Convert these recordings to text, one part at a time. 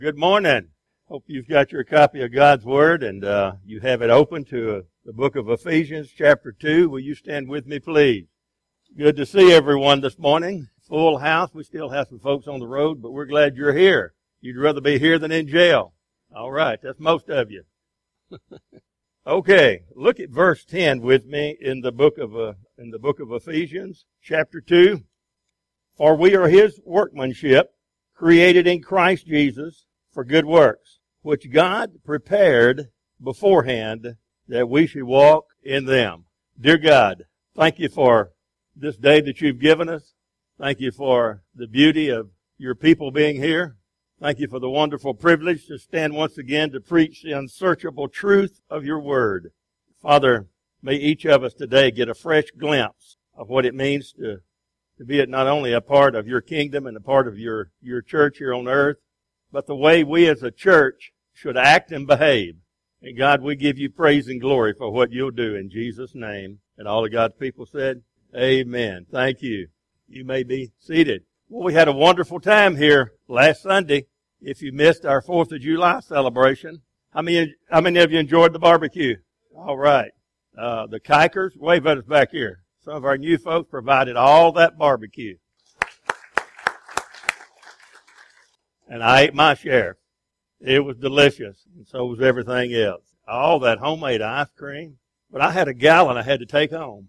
Good morning. Hope you've got your copy of God's Word and you have it open to the book of Ephesians chapter 2. Will you stand with me, please? Good to see everyone this morning. Full house. We still have some folks on the road, but we're glad you're here. You'd rather be here than in jail. All right. That's most of you. Okay. Look at verse 10 with me in the book of Ephesians chapter 2. For we are His workmanship, created in Christ Jesus for good works, which God prepared beforehand that we should walk in them. Dear God, thank you for this day that you've given us. Thank you for the beauty of your people being here. Thank you for the wonderful privilege to stand once again to preach the unsearchable truth of your word. Father, may each of us today get a fresh glimpse of what it means to be not only a part of your kingdom and a part of your church here on earth, but the way we as a church should act and behave. And God, we give you praise and glory for what you'll do in Jesus' name. And all of God's people said, amen. Thank you. You may be seated. Well, we had a wonderful time here last Sunday. If you missed our 4th of July celebration, how many of you enjoyed the barbecue? All right. The Kikers, wave at us back here. Some of our new folks provided all that barbecue. And I ate my share. It was delicious, and so was everything else. All that homemade ice cream. But I had a gallon I had to take home.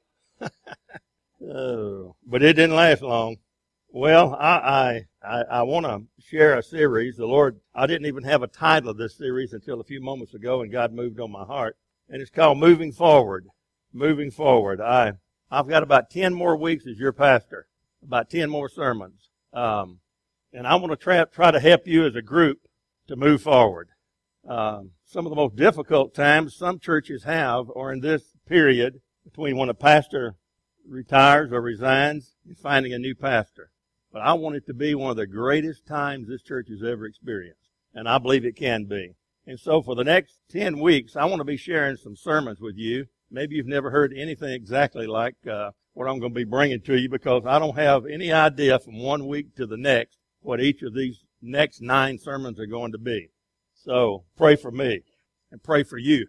Oh, but it didn't last long. Well, I want to share a series. I didn't even have a title of this series until a few moments ago, and God moved on my heart. And it's called Moving Forward. Moving Forward. I've got about 10 more weeks as your pastor. About 10 more sermons. And I want to try to help you as a group to move forward. Some of the most difficult times some churches have are in this period between when a pastor retires or resigns and finding a new pastor. But I want it to be one of the greatest times this church has ever experienced. And I believe it can be. And so for the next 10 weeks, I want to be sharing some sermons with you. Maybe you've never heard anything exactly like what I'm going to be bringing to you, because I don't have any idea from one week to the next what each of these next 9 sermons are going to be. So pray for me and pray for you.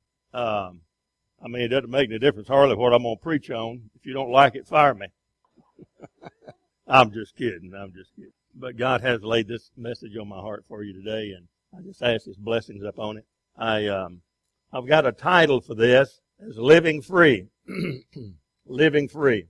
It doesn't make any difference hardly what I'm going to preach on. If you don't like it, fire me. I'm just kidding. But God has laid this message on my heart for you today, and I just ask His blessings upon it. I've got a title for this as Living Free. Living Free.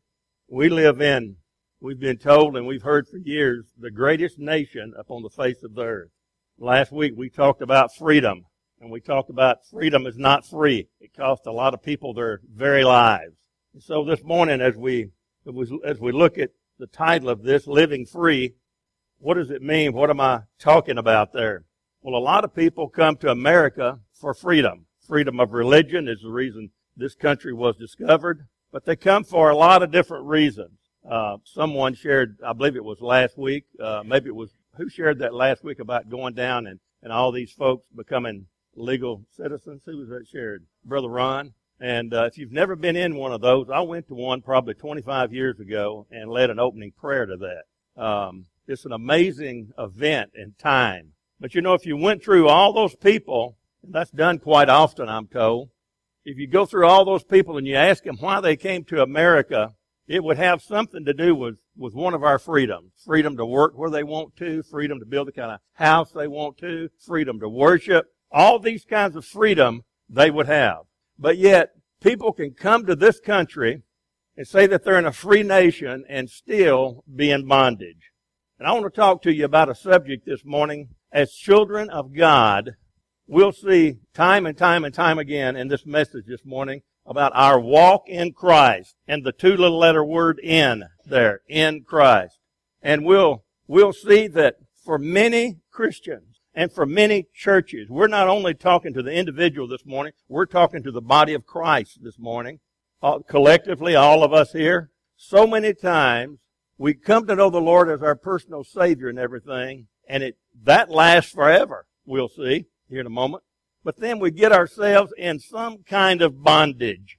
We've been told and we've heard for years, the greatest nation upon the face of the earth. Last week we talked about freedom, and we talked about freedom is not free. It costs a lot of people their very lives. And so this morning as we look at the title of this, Living Free, what does it mean? What am I talking about there? Well, a lot of people come to America for freedom. Freedom of religion is the reason this country was discovered, but they come for a lot of different reasons. Someone shared, I believe it was last week, maybe it was, who shared that last week about going down and all these folks becoming legal citizens? Who was that shared? Brother Ron. And if you've never been in one of those, I went to one probably 25 years ago and led an opening prayer to that. It's an amazing event and time. But you know, if you went through all those people, and that's done quite often, I'm told, if you go through all those people and you ask them why they came to America, it would have something to do with one of our freedoms. Freedom to work where they want to, freedom to build the kind of house they want to, freedom to worship. All these kinds of freedom they would have. But yet, people can come to this country and say that they're in a free nation and still be in bondage. And I want to talk to you about a subject this morning. As children of God, we'll see time and time and time again in this message this morning about our walk in Christ and the 2 little letter word in there, in Christ. And we'll see that for many Christians and for many churches, we're not only talking to the individual this morning, we're talking to the body of Christ this morning. Collectively, all of us here. So many times, we come to know the Lord as our personal Savior and everything, and that lasts forever, we'll see here in a moment. But then we get ourselves in some kind of bondage.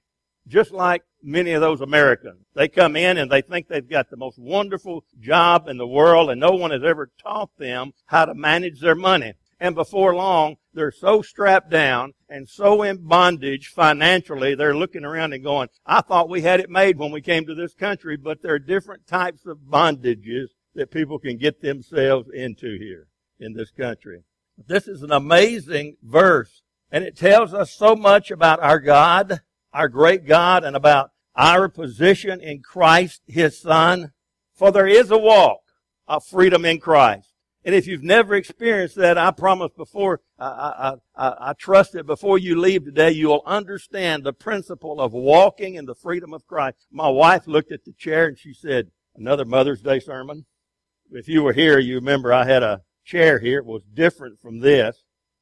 just like many of those Americans. They come in and they think they've got the most wonderful job in the world, and no one has ever taught them how to manage their money. And before long, they're so strapped down and so in bondage financially, they're looking around and going, I thought we had it made when we came to this country, but there are different types of bondages that people can get themselves into here in this country. This is an amazing verse, and it tells us so much about our God, our great God, and about our position in Christ, His Son. For there is a walk of freedom in Christ. And if you've never experienced that, I promise before, I trust that before you leave today, you'll understand the principle of walking in the freedom of Christ. My wife looked at the chair and she said, another Mother's Day sermon. If you were here, you remember I had a chair here. It was different from this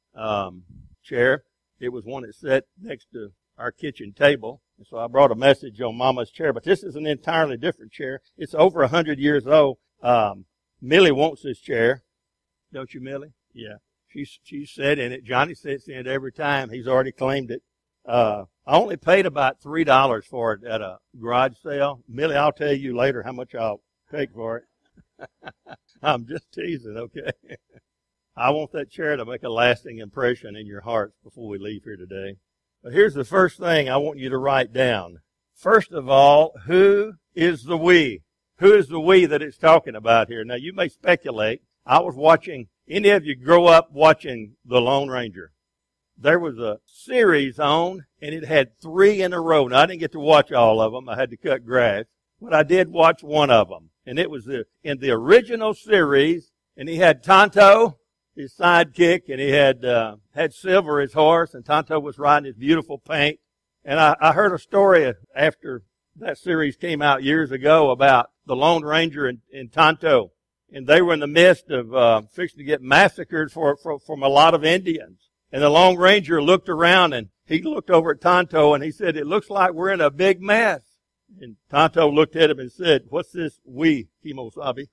chair. It was one that sat next to our kitchen table. And so I brought a message on Mama's chair. But this is an entirely different chair. It's over 100 years old. Millie wants this chair. Don't you, Millie? Yeah. She sat in it. Johnny sits in it every time. He's already claimed it. I only paid about $3 for it at a garage sale. Millie, I'll tell you later how much I'll take for it. I'm just teasing, okay? I want that chair to make a lasting impression in your hearts before we leave here today. But here's the first thing I want you to write down. First of all, who is the we? Who is the we that it's talking about here? Now, you may speculate. I was watching, any of you grow up watching The Lone Ranger? There was a series on, and it had 3 in a row. Now, I didn't get to watch all of them. I had to cut grass. But I did watch one of them. And it was in the original series, and he had Tonto, his sidekick, and he had Silver, his horse, and Tonto was riding his beautiful paint. And I heard a story after that series came out years ago about the Lone Ranger and Tonto. And they were in the midst of fixing to get massacred from a lot of Indians. And the Lone Ranger looked around and he looked over at Tonto and he said, it looks like we're in a big mess. And Tonto looked at him and said, what's this we, Kimosabe?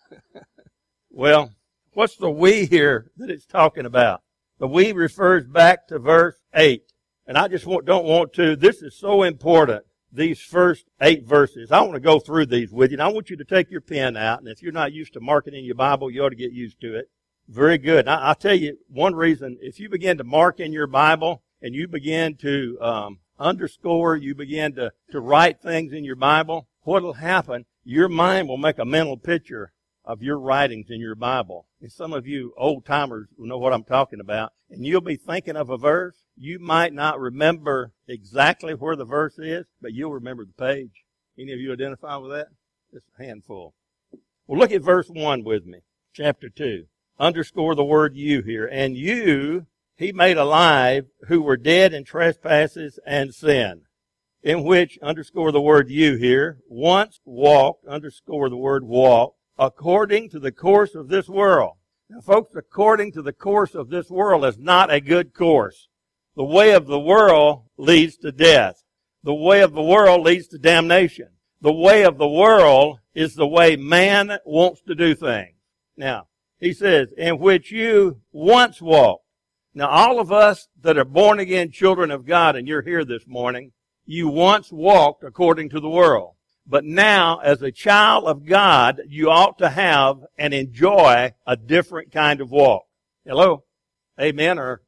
Well, what's the we here that it's talking about? The we refers back to verse 8. And I just don't want to, this is so important. These first 8 verses. I want to go through these with you. And I want you to take your pen out. And if you're not used to marking in your Bible, you ought to get used to it. Very good. Now, I'll tell you one reason. If you begin to mark in your Bible and you begin to underscore, you begin to write things in your Bible, what will happen? Your mind will make a mental picture of your writings in your Bible. And some of you old-timers will know what I'm talking about. And you'll be thinking of a verse. You might not remember exactly where the verse is, but you'll remember the page. Any of you identify with that? Just a handful. Well, look at verse 1 with me. Chapter 2. Underscore the word you here. And you he made alive who were dead in trespasses and sin, in which, underscore the word you here, once walked, underscore the word walk, according to the course of this world. Now, folks, according to the course of this world is not a good course. The way of the world leads to death. The way of the world leads to damnation. The way of the world is the way man wants to do things. Now, he says, in which you once walked. Now, all of us that are born again children of God, and you're here this morning, you once walked according to the world. But now, as a child of God, you ought to have and enjoy a different kind of walk. Hello? Amen? Or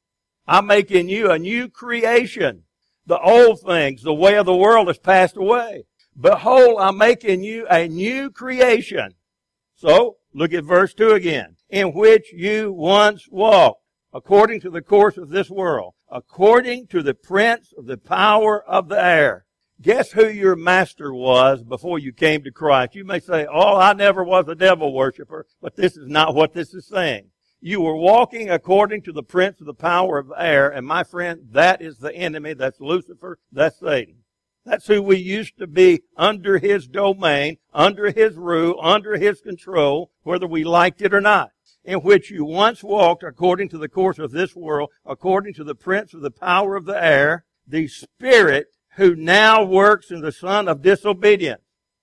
I'm making you a new creation. The old things, the way of the world has passed away. Behold, I'm making you a new creation. So, look at verse 2 again. In which you once walked, according to the course of this world, according to the prince of the power of the air. Guess who your master was before you came to Christ? You may say, oh, I never was a devil worshiper, but this is not what this is saying. You were walking according to the prince of the power of the air, and my friend, that is the enemy. That's Lucifer. That's Satan. That's who we used to be under his domain, under his rule, under his control, whether we liked it or not. In which you once walked according to the course of this world, according to the prince of the power of the air, the spirit who now works in the son of disobedience.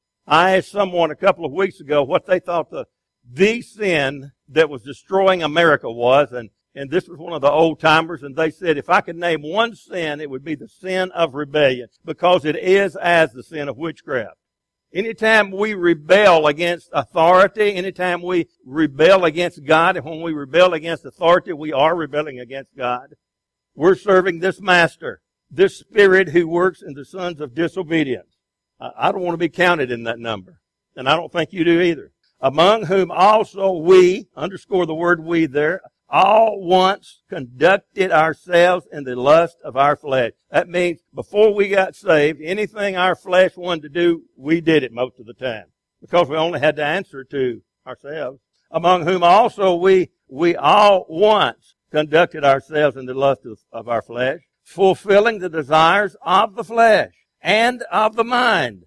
I asked someone a couple of weeks ago what they thought the sin that was destroying America was, And this was one of the old timers, and they said, if I could name one sin, it would be the sin of rebellion, because it is as the sin of witchcraft. Anytime we rebel against authority, anytime we rebel against God, and when we rebel against authority, we are rebelling against God. We're serving this master, this spirit who works in the sons of disobedience. I don't want to be counted in that number, and I don't think you do either. Among whom also we, underscore the word we there, all once conducted ourselves in the lust of our flesh. That means before we got saved, anything our flesh wanted to do, we did it most of the time, because we only had to answer to ourselves. Among whom also we all once conducted ourselves in the lust of our flesh, fulfilling the desires of the flesh and of the mind.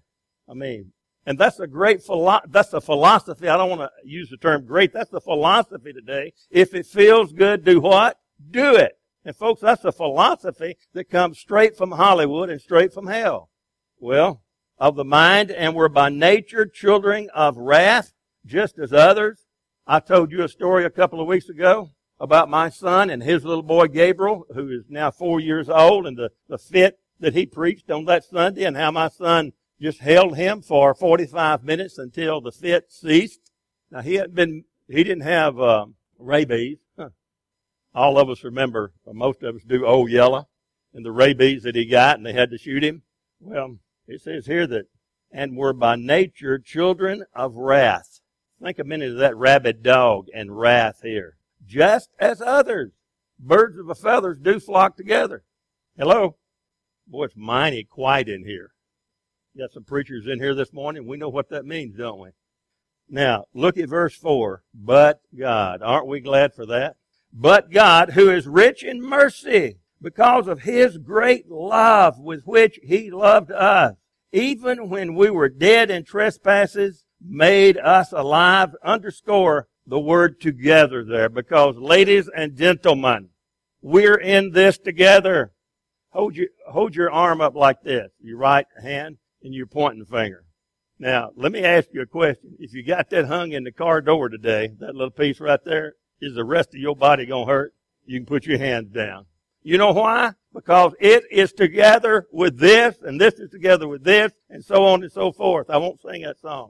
And that's a great that's a philosophy. I don't want to use the term great. That's the philosophy today. If it feels good, do what? Do it. And folks, that's a philosophy that comes straight from Hollywood and straight from hell. Well, of the mind, and we're by nature children of wrath, just as others. I told you a story a couple of weeks ago about my son and his little boy Gabriel, who is now 4 years old, and the fit that he preached on that Sunday, and how my son just held him for 45 minutes until the fit ceased. Now, he didn't have rabies. All of us remember, or most of us do, Old Yeller and the rabies that he got, and they had to shoot him. Well, it says here that, and we're by nature children of wrath. Think a minute of that rabid dog and wrath here. Just as others. Birds of a feathers do flock together. Hello? Boy, it's mighty quiet in here. Got some preachers in here this morning. We know what that means, don't we? Now, look at verse 4. But God. Aren't we glad for that? But God, who is rich in mercy, because of His great love with which He loved us, even when we were dead in trespasses, made us alive. Underscore the word together there, because ladies and gentlemen, we're in this together. Hold your arm up like this, your right hand, and your pointing finger. Now, let me ask you a question. If you got that hung in the car door today, that little piece right there, is the rest of your body going to hurt? You can put your hands down. You know why? Because it is together with this, and this is together with this, and so on and so forth. I won't sing that song.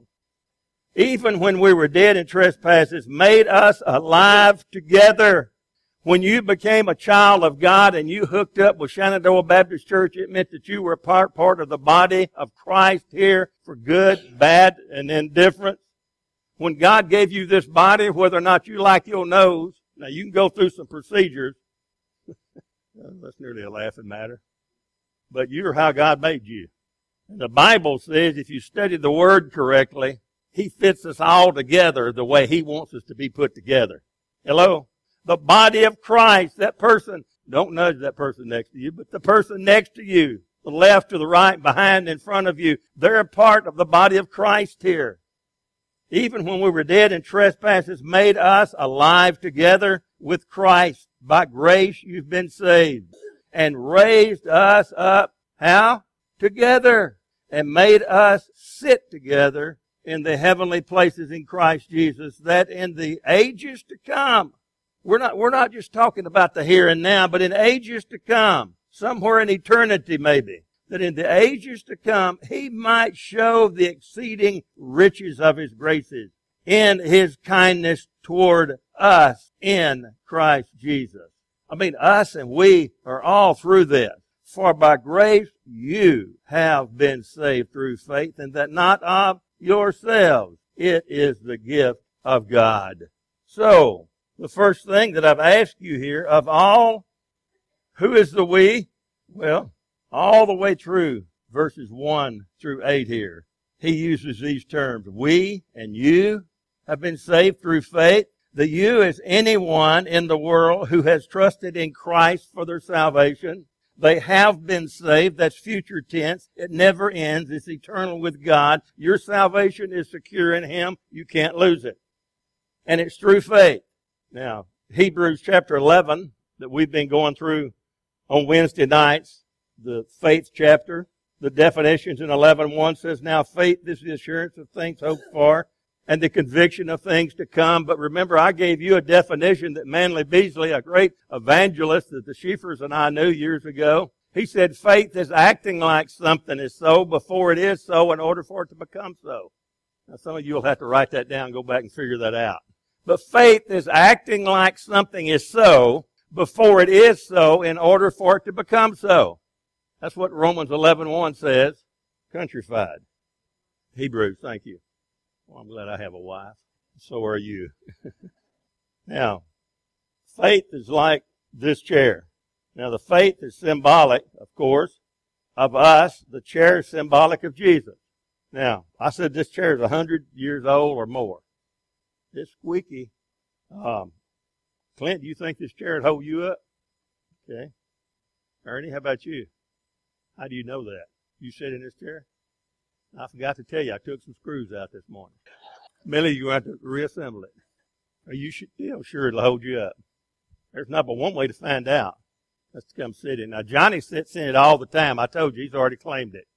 Even when we were dead in trespasses, made us alive together. When you became a child of God and you hooked up with Shenandoah Baptist Church, it meant that you were part of the body of Christ here for good, bad, and indifference. When God gave you this body, whether or not you like your nose, now you can go through some procedures. That's nearly a laughing matter. But you're how God made you. And the Bible says if you study the Word correctly, He fits us all together the way He wants us to be put together. Hello? The body of Christ, that person, don't nudge that person next to you, but the person next to you, the left to the right, behind, in front of you, they're a part of the body of Christ here. Even when we were dead in trespasses, made us alive together with Christ. By grace you've been saved. And raised us up, how? Together. And made us sit together in the heavenly places in Christ Jesus, that in the ages to come, we're not just talking about the here and now, but in ages to come, somewhere in eternity maybe, that in the ages to come, He might show the exceeding riches of His graces in His kindness toward us in Christ Jesus. Us and we are all through this. For by grace you have been saved through faith, and that not of yourselves. It is the gift of God. So, the first thing that I've asked you here, of all, who is the we? Well, all the way through verses 1 through 8 here, he uses these terms. We and you have been saved through faith. The you is anyone in the world who has trusted in Christ for their salvation. They have been saved. That's future tense. It never ends. It's eternal with God. Your salvation is secure in Him. You can't lose it. And it's through faith. Now, Hebrews chapter 11 that we've been going through on Wednesday nights, the faith chapter, the definitions in 11:1 says, now faith is the assurance of things hoped for, and the conviction of things to come. But remember, I gave you a definition that Manly Beasley, a great evangelist that the Schieffers and I knew years ago, he said faith is acting like something is so before it is so in order for it to become so. Now some of you will have to write that down and go back and figure that out. But faith is acting like something is so before it is so in order for it to become so. That's what Romans 11:1 says, countrified. Hebrews, thank you. Well, I'm glad I have a wife. So are you. Now, faith is like this chair. Now, the faith is symbolic, of course, of us. The chair is symbolic of Jesus. Now, I said this chair is 100 years old or more. It's squeaky. Clint, do you think this chair would hold you up? Okay. Ernie, how about you? How do you know that? You sit in this chair? I forgot to tell you, I took some screws out this morning. Millie, you're going to have to reassemble it. Are you sure it'll hold you up? There's not but one way to find out. Let's come sit in. Now, Johnny sits in it all the time. I told you, he's already claimed it.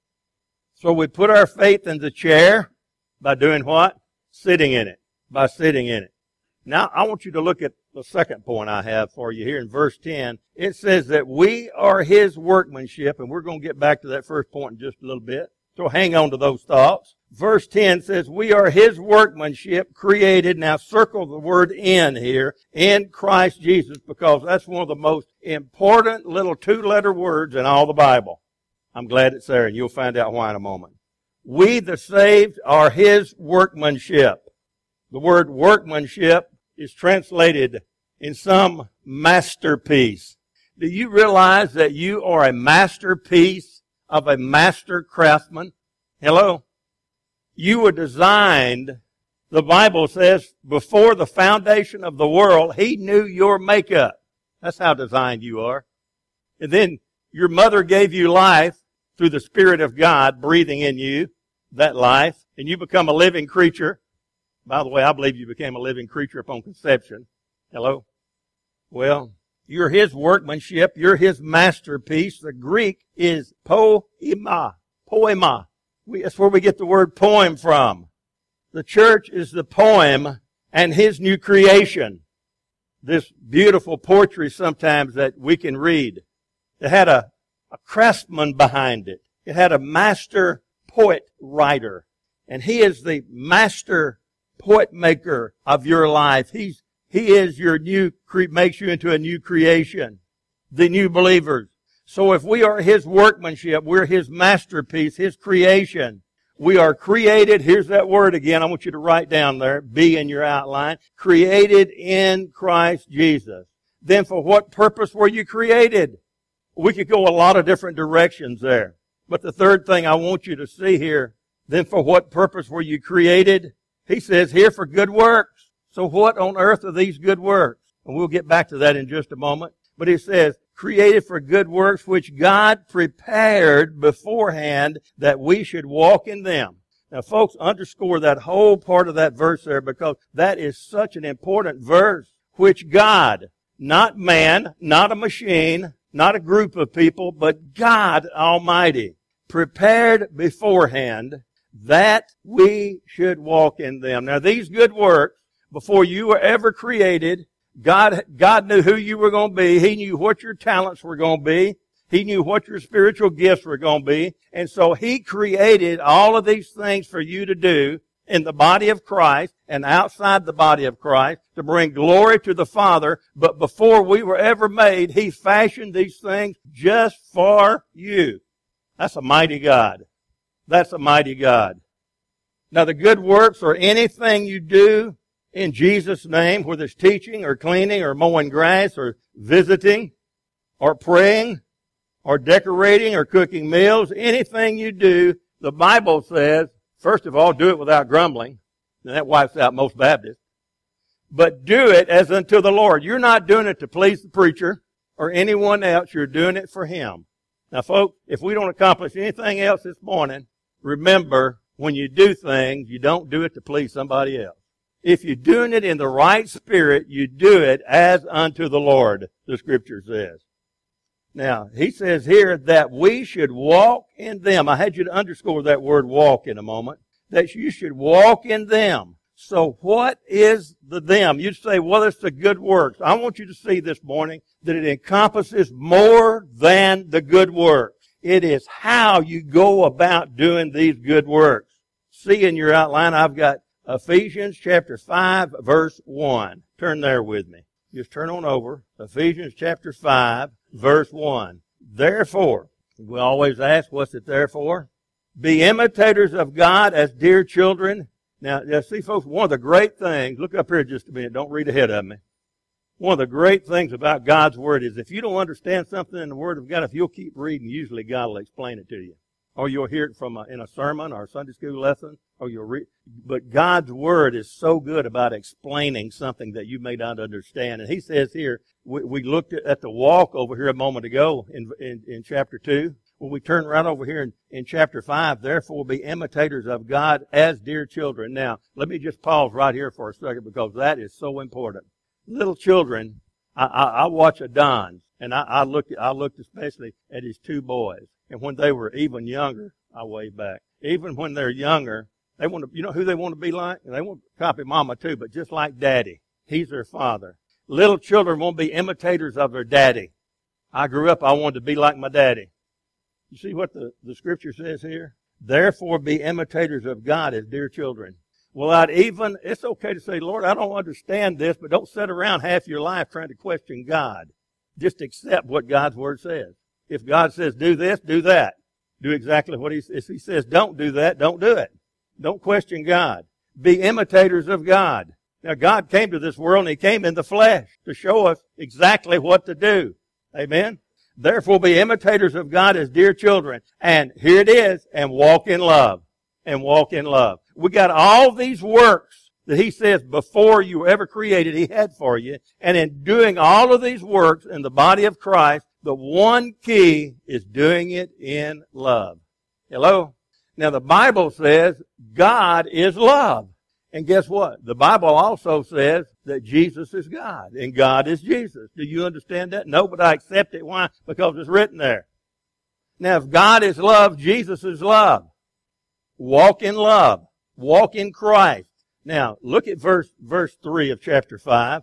So we put our faith in the chair by doing what? Sitting in it. By sitting in it. Now, I want you to look at the second point I have for you here in verse 10. It says that we are His workmanship, and we're going to get back to that first point in just a little bit. So hang on to those thoughts. Verse 10 says, we are His workmanship created. Now circle the word in here, in Christ Jesus, because that's one of the most important little two-letter words in all the Bible. I'm glad it's there, and you'll find out why in a moment. We, the saved, are His workmanship. The word workmanship is translated in some masterpiece. Do you realize that you are a masterpiece of a master craftsman? Hello? You were designed, the Bible says, before the foundation of the world, He knew your makeup. That's how designed you are. And then your mother gave you life through the Spirit of God breathing in you, that life, and you become a living creature. By the way, I believe you became a living creature upon conception. Hello? Well, you're His workmanship. You're His masterpiece. The Greek is poema. Poema. That's where we get the word poem from. The church is the poem and His new creation. This beautiful poetry sometimes that we can read. It had a craftsman behind it. It had a master poet writer. And He is the master poet maker of your life. He is your makes you into a new creation. The new believers. So if we are His workmanship, we're His masterpiece, His creation. We are created, here's that word again, I want you to write down there, be in your outline, created in Christ Jesus. Then for what purpose were you created? We could go a lot of different directions there. But the third thing I want you to see here, then for what purpose were you created? He says here for good works. So what on earth are these good works? And we'll get back to that in just a moment. But He says, created for good works which God prepared beforehand that we should walk in them. Now folks, underscore that whole part of that verse there because that is such an important verse. Which God, not man, not a machine, not a group of people, but God Almighty prepared beforehand that we should walk in them. Now these good works, before you were ever created, God knew who you were going to be. He knew what your talents were going to be. He knew what your spiritual gifts were going to be. And so He created all of these things for you to do in the body of Christ and outside the body of Christ to bring glory to the Father. But before we were ever made, He fashioned these things just for you. That's a mighty God. That's a mighty God. Now the good works are anything you do in Jesus' name, whether it's teaching or cleaning or mowing grass or visiting or praying or decorating or cooking meals, anything you do, the Bible says, first of all, do it without grumbling. And that wipes out most Baptists. But do it as unto the Lord. You're not doing it to please the preacher or anyone else. You're doing it for Him. Now, folks, if we don't accomplish anything else this morning, remember, when you do things, you don't do it to please somebody else. If you're doing it in the right spirit, you do it as unto the Lord, the Scripture says. Now, He says here that we should walk in them. I had you to underscore that word walk in a moment. That you should walk in them. So what is the them? You'd say, well, it's the good works. I want you to see this morning that it encompasses more than the good works. It is how you go about doing these good works. See in your outline, I've got Ephesians chapter 5, verse 1. Turn there with me. Just turn on over. Ephesians chapter 5, verse 1. Therefore, we always ask, what's it there for? Be imitators of God as dear children. Now, see, folks, one of the great things, look up here just a minute, don't read ahead of me. One of the great things about God's Word is if you don't understand something in the Word of God, if you'll keep reading, usually God will explain it to you. Or you'll hear it from in a sermon or a Sunday school lesson, or you'll read. But God's Word is so good about explaining something that you may not understand. And He says here, we looked at the walk over here a moment ago in chapter 2. When we turn right over here in chapter 5, therefore be imitators of God as dear children. Now, let me just pause right here for a second because that is so important. Little children, I watch Adon's, and I looked especially at his two boys. And when they were even younger, I wave back. Even when they're younger, they want to, you know who they want to be like? They want to copy mama too, but just like daddy. He's their father. Little children want to be imitators of their daddy. I grew up, I wanted to be like my daddy. You see what the scripture says here? Therefore be imitators of God as dear children. It's okay to say, Lord, I don't understand this, but don't sit around half your life trying to question God. Just accept what God's Word says. If God says do this, do that. Do exactly what He says. If He says don't do that, don't do it. Don't question God. Be imitators of God. Now God came to this world and He came in the flesh to show us exactly what to do. Amen? Therefore be imitators of God as dear children. And here it is, and walk in love. And walk in love. We got all these works that He says before you were ever created, He had for you. And in doing all of these works in the body of Christ, the one key is doing it in love. Hello? Now the Bible says God is love. And guess what? The Bible also says that Jesus is God and God is Jesus. Do you understand that? No, but I accept it. Why? Because it's written there. Now if God is love, Jesus is love. Walk in love. Walk in Christ. Now, look at verse 3 of chapter 5.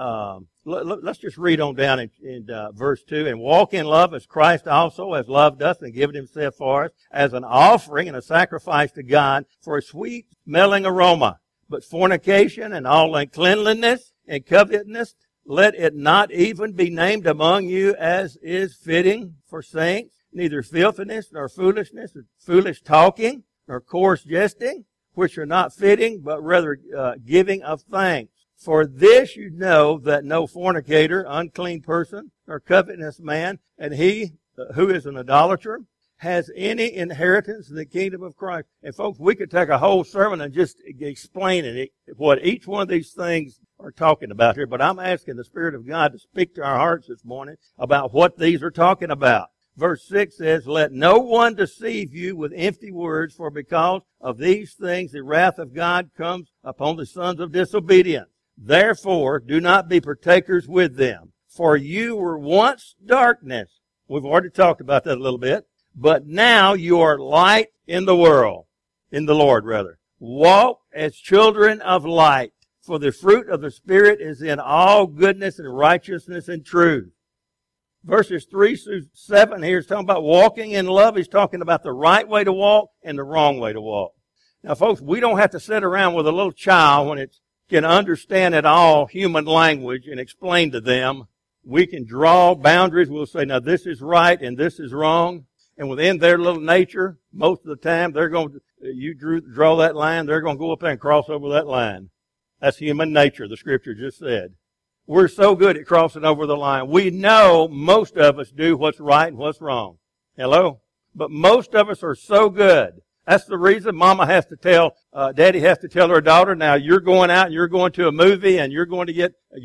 Let's just read on down in verse 2. And walk in love as Christ also has loved us and given Himself for us as an offering and a sacrifice to God for a sweet smelling aroma. But fornication and all uncleanliness and covetousness, let it not even be named among you as is fitting for saints, neither filthiness nor foolishness or foolish talking, nor coarse jesting, which are not fitting, but rather giving of thanks. For this you know that no fornicator, unclean person, nor covetous man, and he who is an idolater, has any inheritance in the kingdom of Christ. And folks, we could take a whole sermon and just explain it, what each one of these things are talking about here. But I'm asking the Spirit of God to speak to our hearts this morning about what these are talking about. Verse 6 says, let no one deceive you with empty words, for because of these things the wrath of God comes upon the sons of disobedience. Therefore, do not be partakers with them. For you were once darkness. We've already talked about that a little bit. But now you are light in the world. In the Lord, rather. Walk as children of light. For the fruit of the Spirit is in all goodness and righteousness and truth. Verses 3 through 7 here is talking about walking in love. He's talking about the right way to walk and the wrong way to walk. Now, folks, we don't have to sit around with a little child when it can understand at all human language and explain to them. We can draw boundaries. We'll say, now this is right and this is wrong. And within their little nature, most of the time, you draw that line, they're going to go up there and cross over that line. That's human nature, the Scripture just said. We're so good at crossing over the line. We know most of us do what's right and what's wrong. Hello? But most of us are so good. That's the reason Mama has to tell, Daddy has to tell her daughter, now you're going out and you're going to a movie and you're going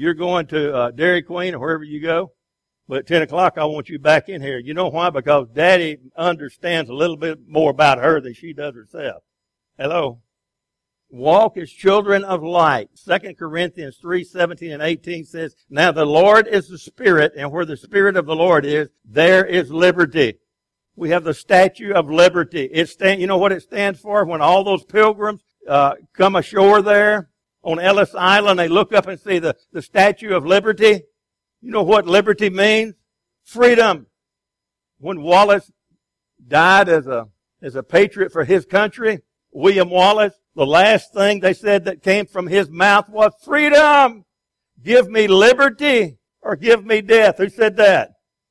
to Dairy Queen or wherever you go. But at 10 o'clock, I want you back in here. You know why? Because Daddy understands a little bit more about her than she does herself. Hello? Walk as children of light. 2 Corinthians 3:17 and 18 says, now the Lord is the Spirit, and where the Spirit of the Lord is, there is liberty. We have the Statue of Liberty. You know what it stands for? When all those pilgrims come ashore there, on Ellis Island, they look up and see the Statue of Liberty. You know what liberty means? Freedom. When Wallace died as a patriot for his country, William Wallace, the last thing they said that came from his mouth was freedom. Give me liberty or give me death. Who said that?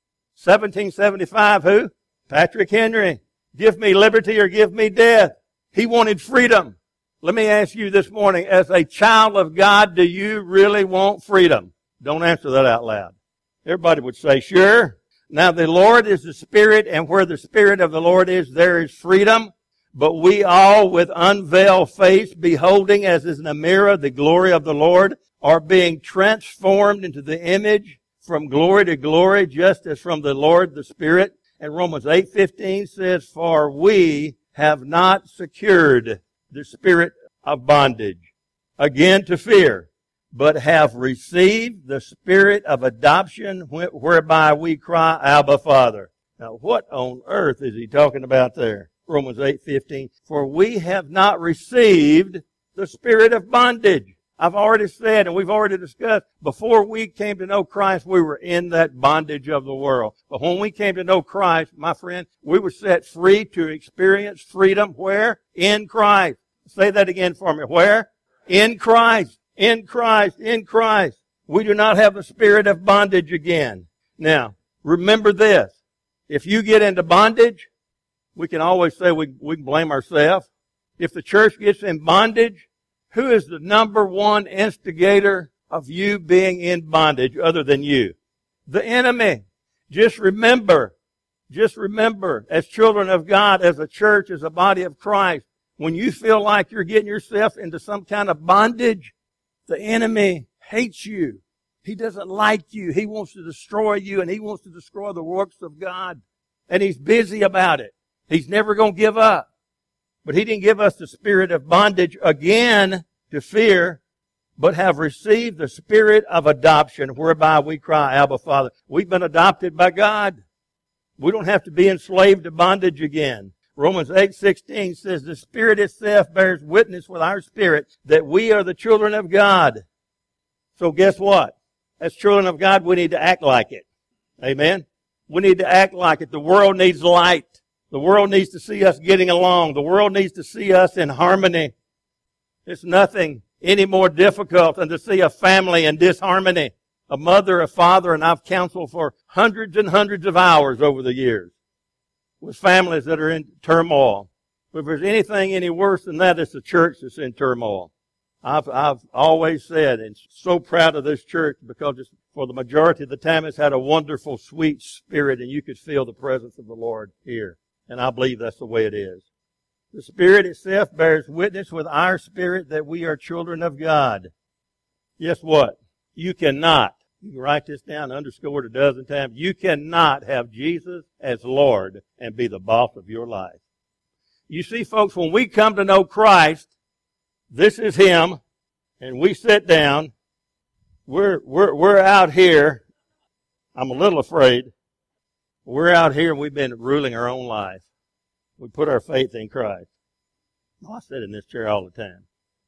1775, who? Patrick Henry. Give me liberty or give me death. He wanted freedom. Let me ask you this morning, as a child of God, do you really want freedom? Don't answer that out loud. Everybody would say, sure. Now the Lord is the Spirit, and where the Spirit of the Lord is, there is freedom. But we all, with unveiled face, beholding as in a mirror the glory of the Lord, are being transformed into the image from glory to glory, just as from the Lord the Spirit. And Romans 8:15 says, for we have not secured the spirit of bondage, again to fear, but have received the spirit of adoption, whereby we cry, Abba, Father. Now, what on earth is he talking about there? Romans 8:15. For we have not received the spirit of bondage. I've already said, and we've already discussed, before we came to know Christ, we were in that bondage of the world. But when we came to know Christ, my friend, we were set free to experience freedom. Where? In Christ. Say that again for me. Where? In Christ. In Christ. In Christ. We do not have the spirit of bondage again. Now, remember this. If you get into bondage, we can always say we can blame ourselves. If the church gets in bondage, who is the number one instigator of you being in bondage other than you? The enemy. Just remember, as children of God, as a church, as a body of Christ, when you feel like you're getting yourself into some kind of bondage, the enemy hates you. He doesn't like you. He wants to destroy you, and he wants to destroy the works of God. And he's busy about it. He's never going to give up. But he didn't give us the spirit of bondage again to fear, but have received the spirit of adoption, whereby we cry, Abba, Father. We've been adopted by God. We don't have to be enslaved to bondage again. Romans 8:16 says, the Spirit itself bears witness with our spirit that we are the children of God. So guess what? As children of God, we need to act like it. Amen? We need to act like it. The world needs light. The world needs to see us getting along. The world needs to see us in harmony. It's nothing any more difficult than to see a family in disharmony. A mother, a father, and I've counseled for hundreds and hundreds of hours over the years with families that are in turmoil. But if there's anything any worse than that, it's the church that's in turmoil. I've always said, and so proud of this church because it's, for the majority of the time it's had a wonderful, sweet spirit, and you could feel the presence of the Lord here. And I believe that's the way it is. The Spirit itself bears witness with our spirit that we are children of God. Guess what? You cannot, you can write this down, underscore it a dozen times, you cannot have Jesus as Lord and be the boss of your life. You see, folks, when we come to know Christ, this is Him, and we sit down, we're out here. I'm a little afraid. We're out here and we've been ruling our own life. We put our faith in Christ. Oh, I sit in this chair all the time.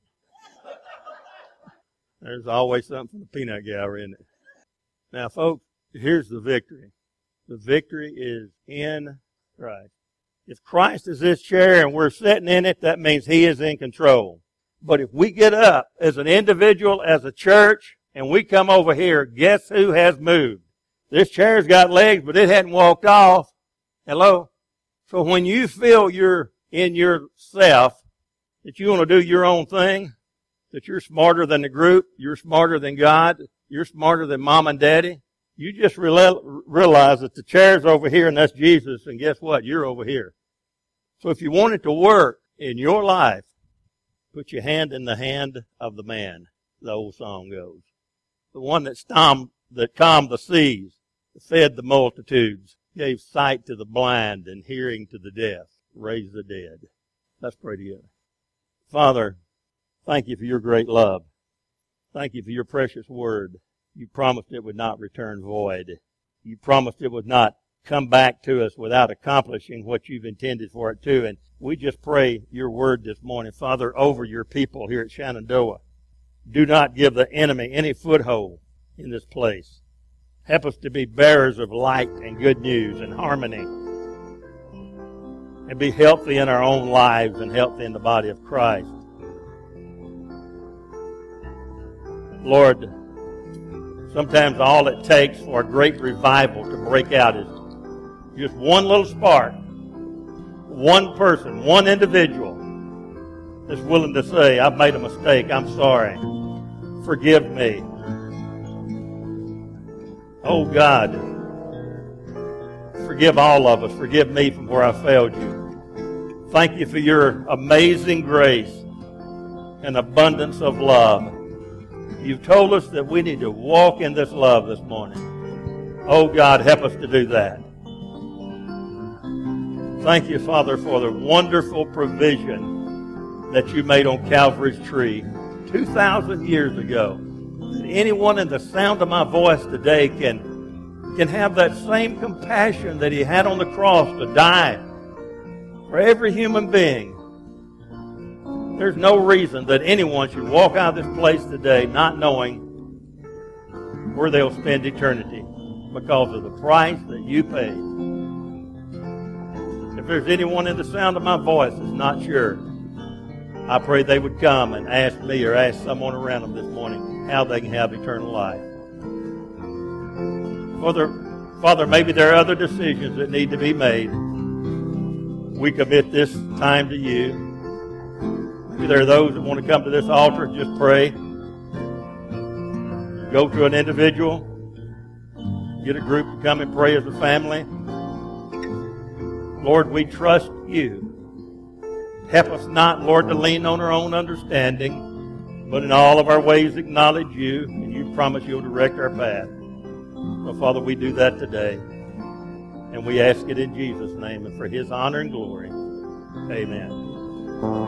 There's always something from the peanut gallery in it. Now, folks, here's the victory. The victory is in Christ. If Christ is this chair and we're sitting in it, that means He is in control. But if we get up as an individual, as a church, and we come over here, guess who has moved? This chair's got legs, but it hadn't walked off. Hello? So when you feel you're in yourself, that you want to do your own thing, that you're smarter than the group, you're smarter than God, you're smarter than mom and daddy, you just realize that the chair's over here and that's Jesus, and guess what? You're over here. So if you want it to work in your life, put your hand in the hand of the man, the old song goes. The one that calmed the seas, fed the multitudes, gave sight to the blind and hearing to the deaf, raised the dead. Let's pray together. Father, thank you for your great love. Thank you for your precious word. You promised it would not return void. You promised it would not come back to us without accomplishing what you've intended for it to. And we just pray your word this morning, Father, over your people here at Shenandoah. Do not give the enemy any foothold in this place. Help us to be bearers of light and good news and harmony, and be healthy in our own lives and healthy in the body of Christ. Lord, sometimes all it takes for a great revival to break out is just one little spark, one person, one individual that's willing to say, I've made a mistake, I'm sorry, forgive me. Oh God, forgive all of us, forgive me from where I failed you. Thank you for your amazing grace and abundance of love. You've told us that we need to walk in this love this morning. Oh God, help us to do that. Thank you, Father, for the wonderful provision that you made on Calvary's tree 2,000 years ago. That anyone in the sound of my voice today can have that same compassion that he had on the cross to die for every human being. There's no reason that anyone should walk out of this place today not knowing where they'll spend eternity because of the price that you paid. If there's anyone in the sound of my voice that's not sure, I pray they would come and ask me or ask someone around them this morning how they can have eternal life. Father, maybe there are other decisions that need to be made. We commit this time to you. Maybe there are those that want to come to this altar and just pray. Go to an individual. Get a group to come and pray as a family. Lord, we trust you. Help us not, Lord, to lean on our own understanding, but in all of our ways acknowledge you, and you promise you'll direct our path. So, Father, we do that today, and we ask it in Jesus' name and for his honor and glory. Amen.